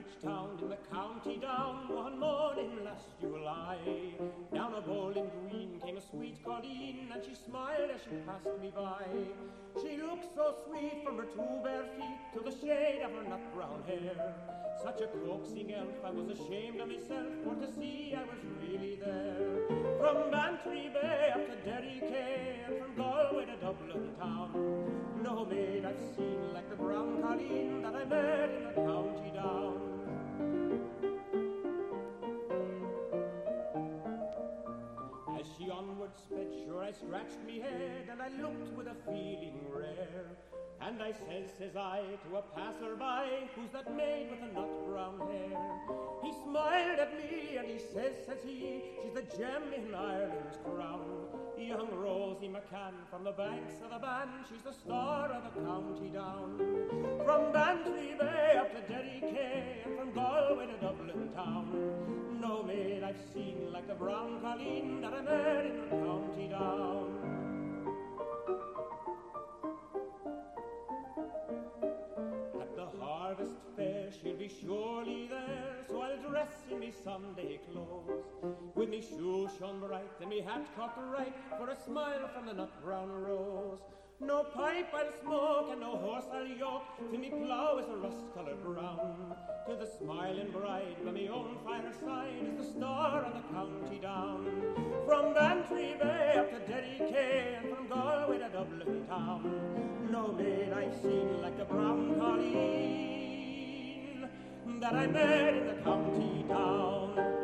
town in the county down, one morning last July. Down a bowling green came a sweet Colleen, and she smiled as she passed me by. She looked so sweet from her two bare feet to the shade of her nut brown hair. Such a coaxing elf, I was ashamed of myself, for to see I was really there. From Bantry Bay up to Derry Quay, and from Galway to Dublin town, no maid I've seen like the brown Colleen that I met in the county down. As she onward sped, sure I scratched me head, and I looked with a feeling rare. And I says I, to a passer-by, who's that maid with the nut-brown hair? He smiled at me, and he says he, she's the gem in Ireland's crown. Young Rosie McCann from the banks of the Bann, she's the star of the county down. From Bantry Bay up to Derry Quay, and from Galway to Dublin town, no maid I've seen like the brown Colleen that I met in the county down. Harvest fair, she'll be surely there, so I'll dress in me Sunday clothes, with me shoes shone bright and me hat cocked right, for a smile from the nut-brown rose. No pipe I'll smoke and no horse I'll yoke, till me plough is a rust-coloured brown. To the smiling bride by me own fireside is the star of the county down. From Bantry Bay up to Derry Quay, and from Galway to Dublin town, no maid I've seen like the brown Colleen that I met in the county down.